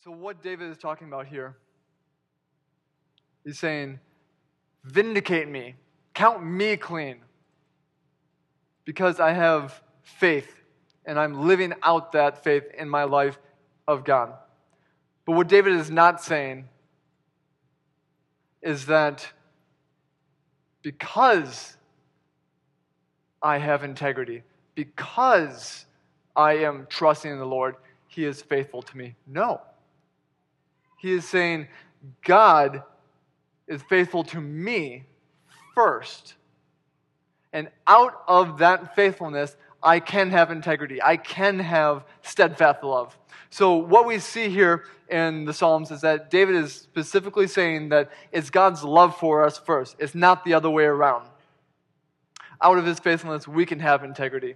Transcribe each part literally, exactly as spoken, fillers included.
So what David is talking about here, he's saying, vindicate me, count me clean, because I have faith, and I'm living out that faith in my life of God. But what David is not saying is that because I have integrity, because I am trusting in the Lord, He is faithful to me. No. He is saying, God is faithful to me first. And out of that faithfulness, I can have integrity. I can have steadfast love. So what we see here in the Psalms is that David is specifically saying that it's God's love for us first. It's not the other way around. Out of His faithfulness, we can have integrity.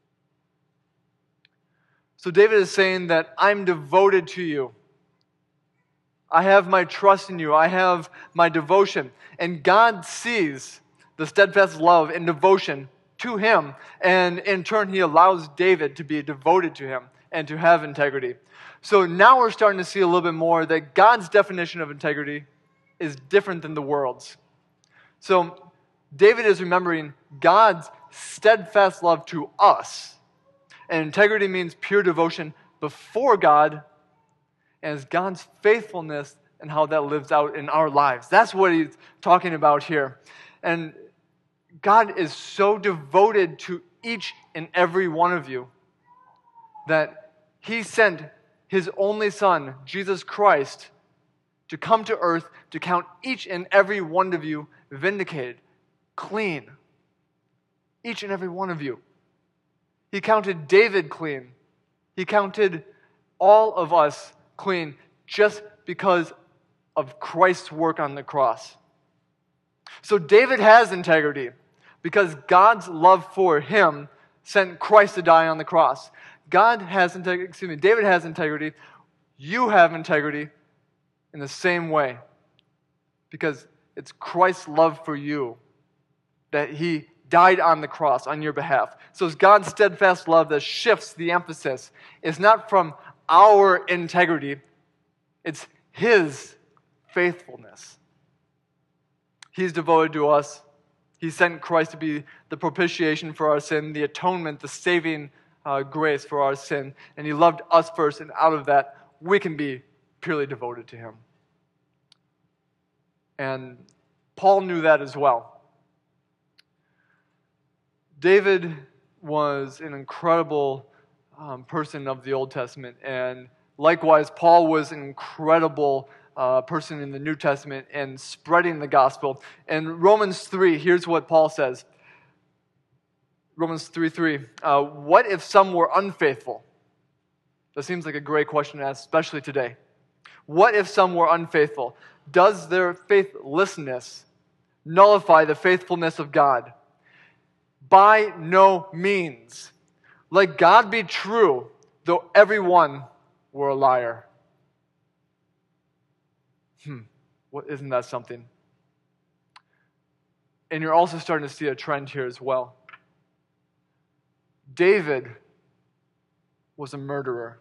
So David is saying that I'm devoted to you. I have my trust in you. I have my devotion. And God sees the steadfast love and devotion to Him. And in turn, He allows David to be devoted to Him and to have integrity. So now we're starting to see a little bit more that God's definition of integrity is different than the world's. So David is remembering God's steadfast love to us. And integrity means pure devotion before God, and it's God's faithfulness and how that lives out in our lives. That's what he's talking about here. And God is so devoted to each and every one of you that He sent His only Son, Jesus Christ, to come to earth to count each and every one of you vindicated, clean. Each and every one of you. He counted David clean. He counted all of us clean just because of Christ's work on the cross. So David has integrity because God's love for him sent Christ to die on the cross. God has integrity, excuse me, David has integrity. You have integrity in the same way because it's Christ's love for you that He died on the cross on your behalf. So it's God's steadfast love that shifts the emphasis. It's not from our integrity, it's His faithfulness. He's devoted to us. He sent Christ to be the propitiation for our sin, the atonement, the saving uh, grace for our sin. And He loved us first, and out of that, we can be purely devoted to Him. And Paul knew that as well. David was an incredible um, person of the Old Testament, and likewise, Paul was an incredible uh, person in the New Testament and spreading the gospel. In Romans three, here's what Paul says. Romans three three. Uh, what if some were unfaithful? That seems like a great question to ask, especially today. What if some were unfaithful? Does their faithlessness nullify the faithfulness of God? By no means. Let God be true, though everyone were a liar. Hmm, what, isn't that something? And you're also starting to see a trend here as well. David was a murderer.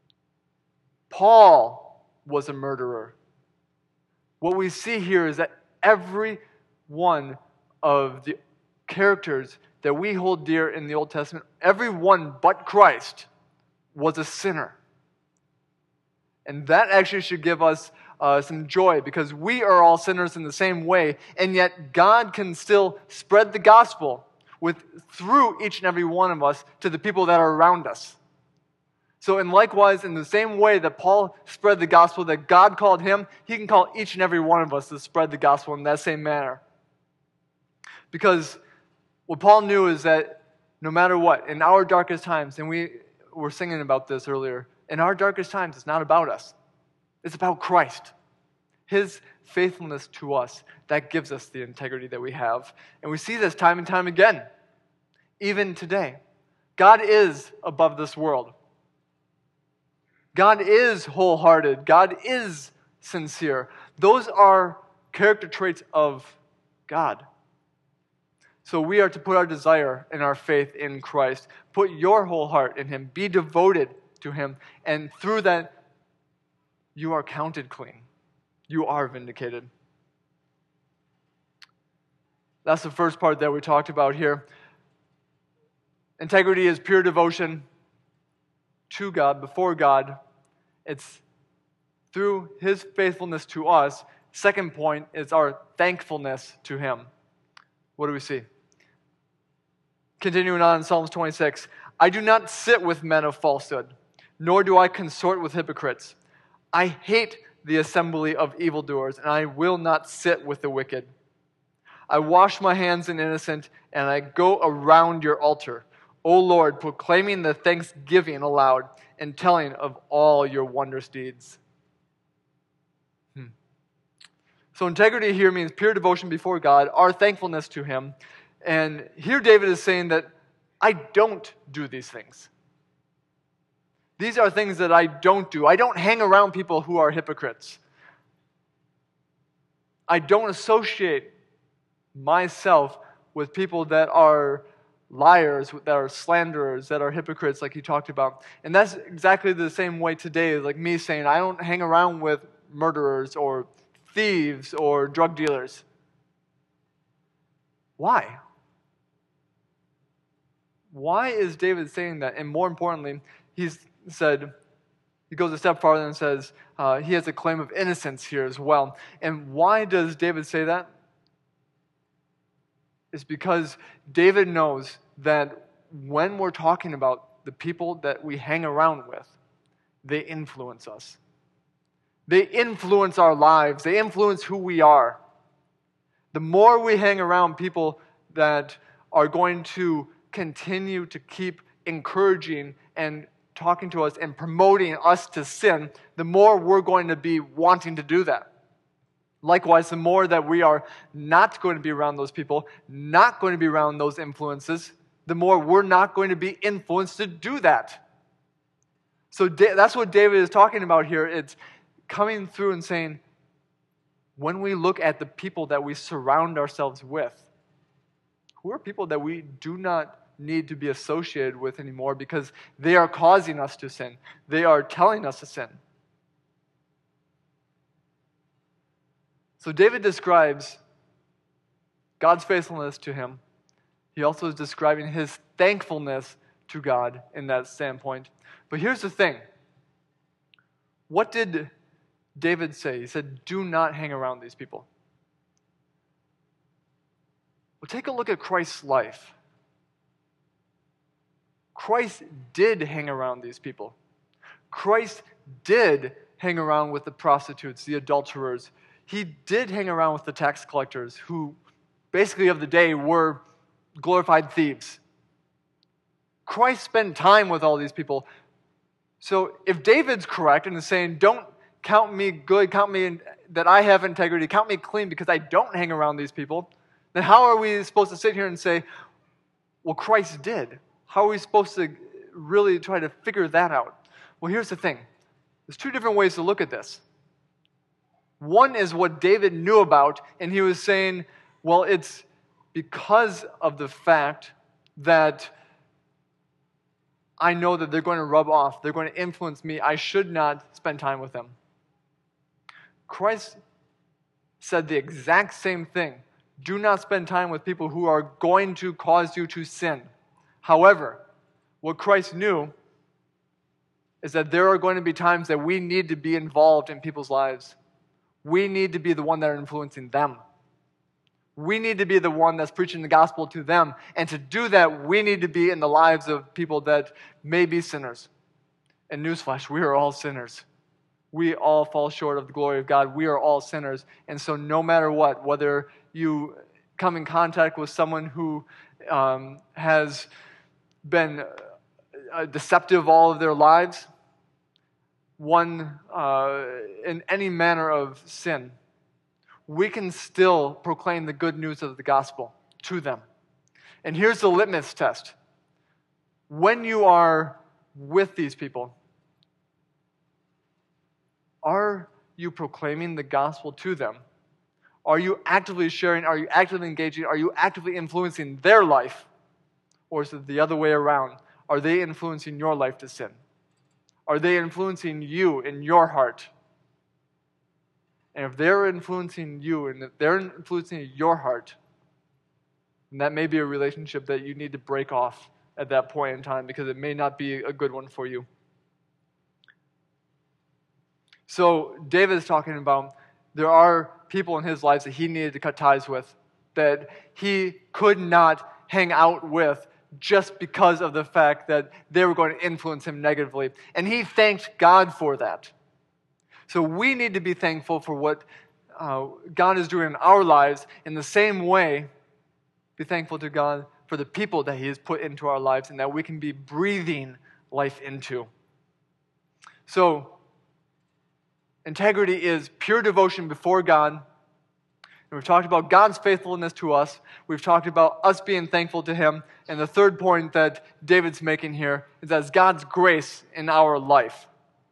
Paul was a murderer. What we see here is that every one of the characters that we hold dear in the Old Testament, everyone but Christ was a sinner. And that actually should give us uh, some joy because we are all sinners in the same way, and yet God can still spread the gospel with through each and every one of us to the people that are around us. So, and likewise, in the same way that Paul spread the gospel, that God called him, He can call each and every one of us to spread the gospel in that same manner. Because what Paul knew is that no matter what, in our darkest times, and we were singing about this earlier, in our darkest times, it's not about us. It's about Christ. His faithfulness to us, that gives us the integrity that we have. And we see this time and time again, even today. God is above this world. God is wholehearted. God is sincere. Those are character traits of God. So we are to put our desire and our faith in Christ. Put your whole heart in Him. Be devoted to Him. And through that, You are counted clean. You are vindicated. That's the first part that we talked about here. Integrity is pure devotion to God, before God. It's through His faithfulness to us. Second point is our thankfulness to Him. What do we see? Continuing on in Psalms twenty-six, I do not sit with men of falsehood, nor do I consort with hypocrites. I hate the assembly of evildoers, and I will not sit with the wicked. I wash my hands in innocence, and I go around your altar, O Lord, proclaiming the thanksgiving aloud and telling of all your wondrous deeds. Hmm. So integrity here means pure devotion before God, our thankfulness to Him. And here David is saying that I don't do these things. These are things that I don't do. I don't hang around people who are hypocrites. I don't associate myself with people that are liars, that are slanderers, that are hypocrites, like he talked about. And that's exactly the same way today, like me saying, I don't hang around with murderers or thieves or drug dealers. Why? Why is David saying that? And more importantly, he's said, he goes a step farther and says, uh, he has a claim of innocence here as well. And why does David say that? It's because David knows that when we're talking about the people that we hang around with, they influence us. They influence our lives. They influence who we are. The more we hang around people that are going to continue to keep encouraging and talking to us and promoting us to sin, the more we're going to be wanting to do that. Likewise, the more that we are not going to be around those people, not going to be around those influences, the more we're not going to be influenced to do that. So that's what David is talking about here. It's coming through and saying, when we look at the people that we surround ourselves with, who are people that we do not need to be associated with anymore because they are causing us to sin. They are telling us to sin. So David describes God's faithfulness to him. He also is describing his thankfulness to God in that standpoint. But here's the thing. What did David say? He said, do not hang around these people. Well, take a look at Christ's life. Christ did hang around these people. Christ did hang around with the prostitutes, the adulterers. He did hang around with the tax collectors who basically of the day were glorified thieves. Christ spent time with all these people. So if David's correct and is saying, don't count me good, count me in, that I have integrity, count me clean because I don't hang around these people, then how are we supposed to sit here and say, well, Christ did? How are we supposed to really try to figure that out? Well, here's the thing. There's two different ways to look at this. One is what David knew about, and he was saying, well, it's because of the fact that I know that they're going to rub off, they're going to influence me, I should not spend time with them. Christ said the exact same thing. Do not spend time with people who are going to cause you to sin. However, what Christ knew is that there are going to be times that we need to be involved in people's lives. We need to be the one that are influencing them. We need to be the one that's preaching the gospel to them. And to do that, we need to be in the lives of people that may be sinners. And newsflash, we are all sinners. We all fall short of the glory of God. We are all sinners. And so no matter what, whether you come in contact with someone who um, has been uh, deceptive all of their lives, one uh, in any manner of sin, we can still proclaim the good news of the gospel to them. And here's the litmus test. When you are with these people, are you proclaiming the gospel to them? Are you actively sharing? Are you actively engaging? Are you actively influencing their life? Or is it the other way around? Are they influencing your life to sin? Are they influencing you in your heart And if they're influencing you and if they're influencing your heart, then that may be a relationship that you need to break off at that point in time because it may not be a good one for you. So David is talking about there are people in his life that he needed to cut ties with, that he could not hang out with just because of the fact that they were going to influence him negatively. And he thanked God for that. So we need to be thankful for what uh, God is doing in our lives. In the same way, be thankful to God for the people that he has put into our lives and that we can be breathing life into. So, integrity is pure devotion before God. And we've talked about God's faithfulness to us. We've talked about us being thankful to him. And the third point that David's making here is that it's God's grace in our life.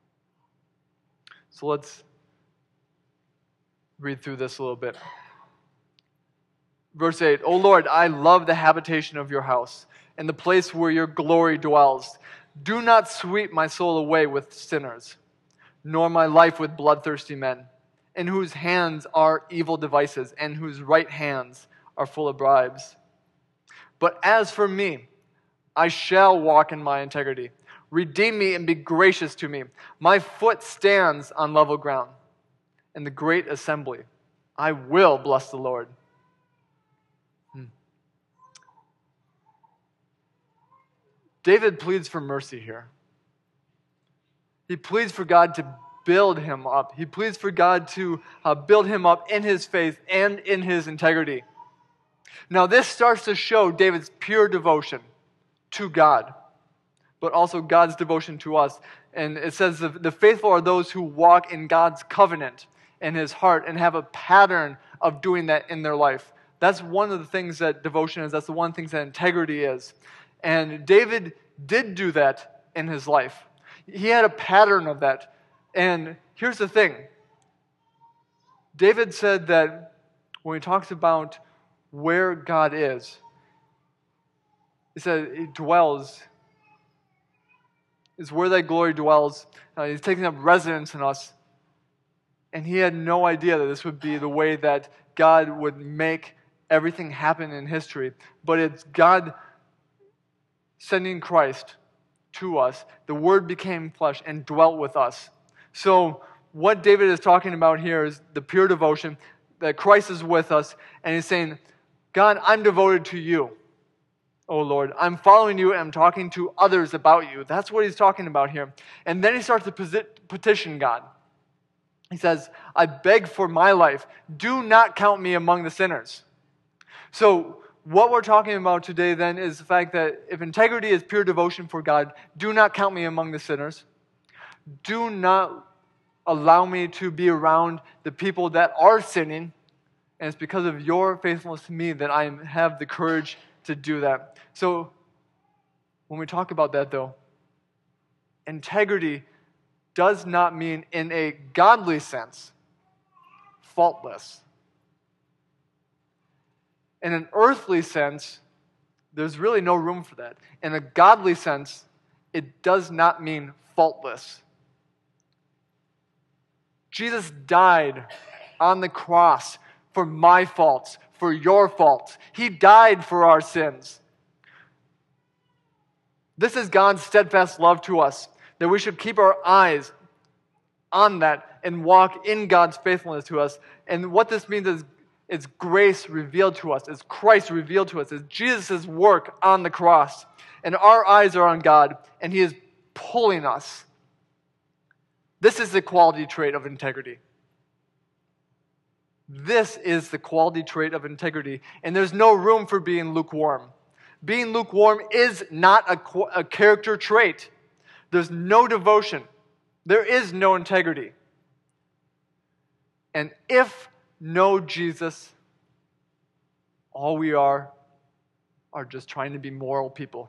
So let's read through this a little bit. Verse eight, O Lord, I love the habitation of your house and the place where your glory dwells. Do not sweep my soul away with sinners, nor my life with bloodthirsty men, in whose hands are evil devices, and whose right hands are full of bribes. But as for me, I shall walk in my integrity. Redeem me and be gracious to me. My foot stands on level ground. In the great assembly, I will bless the Lord. Hmm. David pleads for mercy here. He pleads for God to build him up. He pleads for God to uh, build him up in his faith and in his integrity. Now, this starts to show David's pure devotion to God, but also God's devotion to us. And it says the, the faithful are those who walk in God's covenant in his heart and have a pattern of doing that in their life. That's one of the things that devotion is. That's the one thing that integrity is. And David did do that in his life. He had a pattern of that. And here's the thing. David said that when he talks about where God is, he said he dwells, is where that glory dwells. Uh, he's taking up residence in us. And he had no idea that this would be the way that God would make everything happen in history. But it's God sending Christ to us. The Word became flesh and dwelt with us. So what David is talking about here is the pure devotion, that Christ is with us, and he's saying, God, I'm devoted to you, oh Lord. I'm following you and I'm talking to others about you. That's what he's talking about here. And then he starts to petition God. He says, I beg for my life. Do not count me among the sinners. So what we're talking about today then is the fact that if integrity is pure devotion for God, do not count me among the sinners. Do not allow me to be around the people that are sinning. And it's because of your faithfulness to me that I have the courage to do that. So when we talk about that though, integrity does not mean in a godly sense, faultless. In an earthly sense, there's really no room for that. In a godly sense, it does not mean faultless. Jesus died on the cross for my faults, for your faults. He died for our sins. This is God's steadfast love to us, that we should keep our eyes on that and walk in God's faithfulness to us. And what this means is it's grace revealed to us, it's Christ revealed to us, it's Jesus' work on the cross. And our eyes are on God, and He is pulling us. This is the quality trait of integrity. This is the quality trait of integrity, and there's no room for being lukewarm. Being lukewarm is not a, a character trait. There's no devotion. There is no integrity. And if no Jesus, all we are are just trying to be moral people.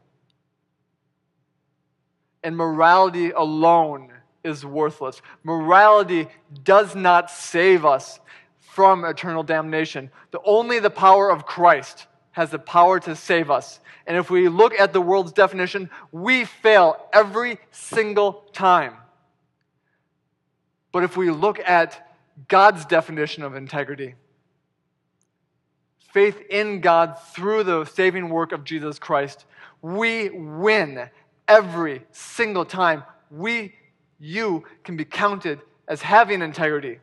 And morality alone is worthless. Morality does not save us from eternal damnation. The, only the power of Christ has the power to save us. And if we look at the world's definition, we fail every single time. But if we look at God's definition of integrity. Faith in God through the saving work of Jesus Christ. We win every single time. We, you, can be counted as having integrity.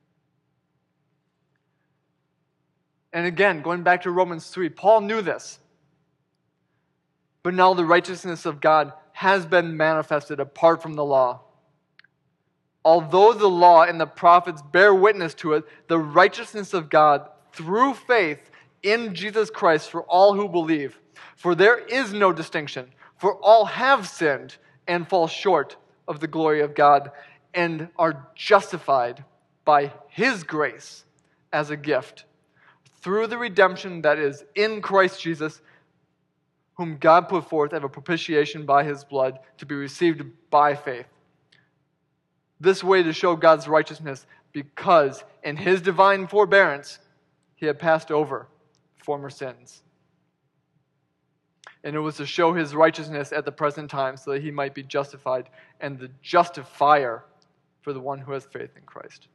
And again, going back to Romans three, Paul knew this. But now the righteousness of God has been manifested apart from the law. Although the law and the prophets bear witness to it, the righteousness of God through faith in Jesus Christ for all who believe. For there is no distinction, for all have sinned and fall short of the glory of God and are justified by His grace as a gift through the redemption that is in Christ Jesus, whom God put forth as a propitiation by His blood to be received by faith. This way to show God's righteousness, because in His divine forbearance He had passed over former sins. And it was to show His righteousness at the present time so that He might be justified and the justifier for the one who has faith in Christ.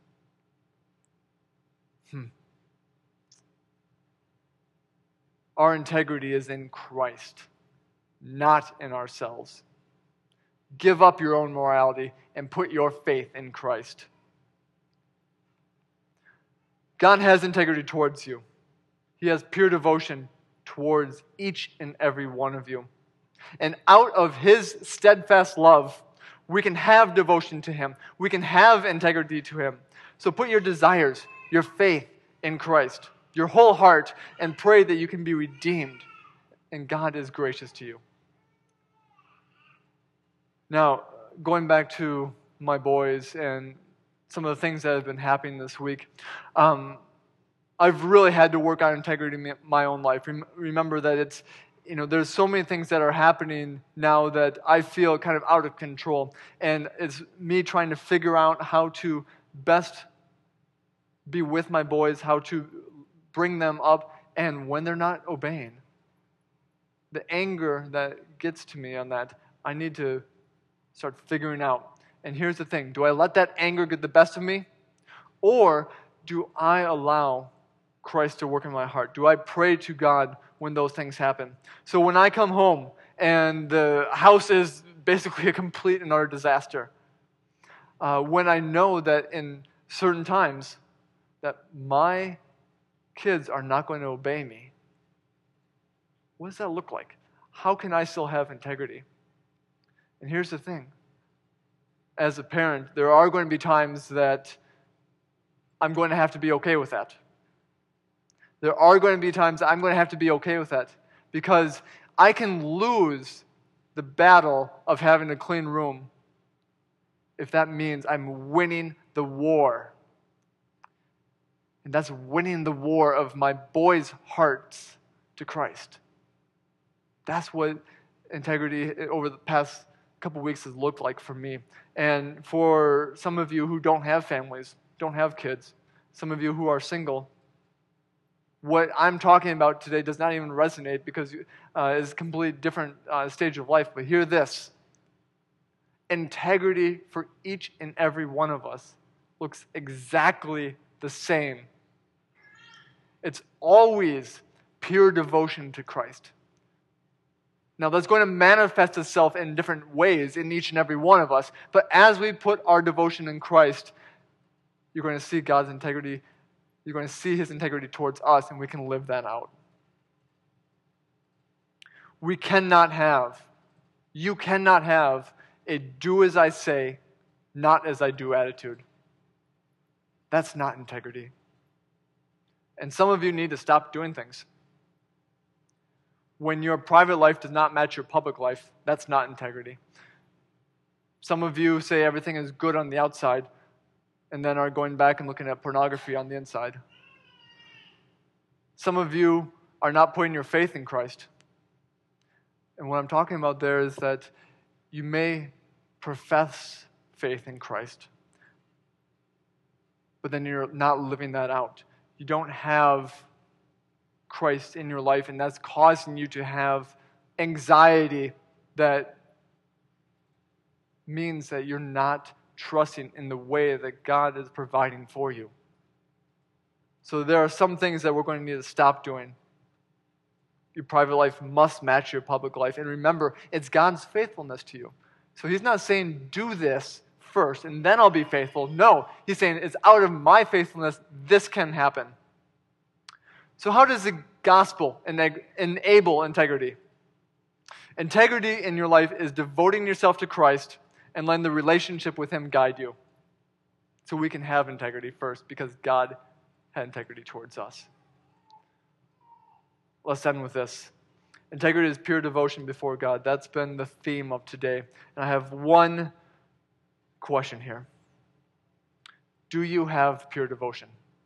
Hmm. Our integrity is in Christ, not in ourselves. Give up your own morality and put your faith in Christ. God has integrity towards you. He has pure devotion towards each and every one of you. And out of His steadfast love, we can have devotion to Him. We can have integrity to Him. So put your desires, your faith in Christ, your whole heart, and pray that you can be redeemed. And God is gracious to you. Now, going back to my boys and some of the things that have been happening this week, um, I've really had to work on integrity in my own life. Remember that it's, you know, there's so many things that are happening now that I feel kind of out of control. And it's me trying to figure out how to best be with my boys, how to bring them up, and when they're not obeying. The anger that gets to me on that, I need to start figuring out. And here's the thing. Do I let that anger get the best of me? Or do I allow Christ to work in my heart? Do I pray to God when those things happen? So when I come home and the house is basically a complete and utter disaster, uh, when I know that in certain times that my kids are not going to obey me, what does that look like? How can I still have integrity? And here's the thing. As a parent, there are going to be times that I'm going to have to be okay with that. There are going to be times I'm going to have to be okay with that, because I can lose the battle of having a clean room if that means I'm winning the war. And that's winning the war of my boys' hearts to Christ. That's what integrity over the past couple weeks has looked like for me. And for some of you who don't have families, don't have kids, some of you who are single, what I'm talking about today does not even resonate because uh, it's a completely different uh, stage of life. But hear this. Integrity for each and every one of us looks exactly the same. It's always pure devotion to Christ. Now, that's going to manifest itself in different ways in each and every one of us. But as we put our devotion in Christ, you're going to see God's integrity. You're going to see His integrity towards us, and we can live that out. We cannot have, you cannot have a do as I say, not as I do attitude. That's not integrity. And some of you need to stop doing things. When your private life does not match your public life, that's not integrity. Some of you say everything is good on the outside and then are going back and looking at pornography on the inside. Some of you are not putting your faith in Christ. And what I'm talking about there is that you may profess faith in Christ, but then you're not living that out. You don't have Christ in your life, and that's causing you to have anxiety that means that you're not trusting in the way that God is providing for you. So there are some things that we're going to need to stop doing. Your private life must match your public life. And remember, it's God's faithfulness to you. So he's not saying, do this first and then I'll be faithful. No, he's saying, it's out of my faithfulness, this can happen. So how does the gospel enable integrity? Integrity in your life is devoting yourself to Christ and letting the relationship with him guide you. So we can have integrity first because God had integrity towards us. Let's end with this. Integrity is pure devotion before God. That's been the theme of today. And I have one question here. Do you have pure devotion?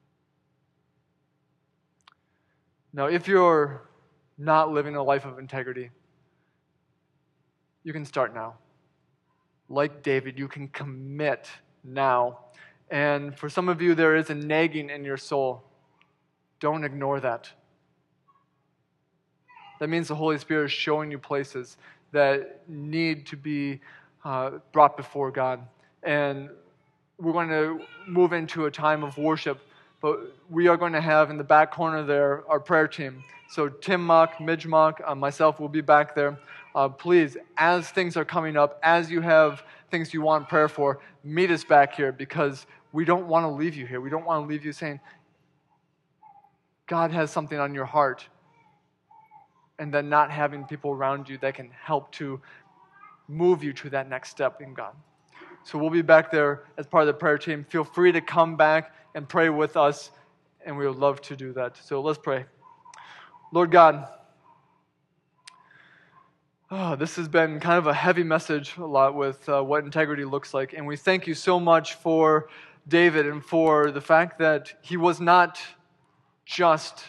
Now, if you're not living a life of integrity, you can start now. Like David, you can commit now. And for some of you, there is a nagging in your soul. Don't ignore that. That means the Holy Spirit is showing you places that need to be uh, brought before God. And we're going to move into a time of worship, but we are going to have in the back corner there our prayer team. So Tim Mock, Midge Mock, uh, myself will be back there. Uh, please, as things are coming up, as you have things you want prayer for, meet us back here because we don't want to leave you here. We don't want to leave you saying, God has something on your heart, and then not having people around you that can help to move you to that next step in God. So we'll be back there as part of the prayer team. Feel free to come back and pray with us, and we would love to do that. So let's pray. Lord God, oh, this has been kind of a heavy message a lot with uh, what integrity looks like, and we thank you so much for David and for the fact that he was not just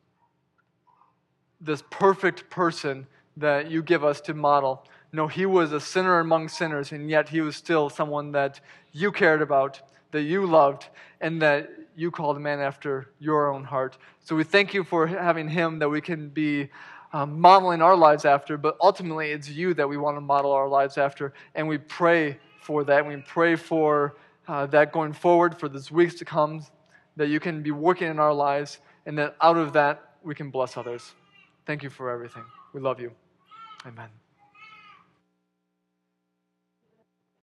this perfect person that you give us to model. No, he was a sinner among sinners, and yet he was still someone that you cared about, that you loved, and that you called a man after your own heart. So we thank you for having him that we can be um, modeling our lives after, but ultimately it's you that we want to model our lives after, and we pray for that. We pray for uh, that going forward, for this weeks to come, that you can be working in our lives, and that out of that we can bless others. Thank you for everything. We love you. Amen.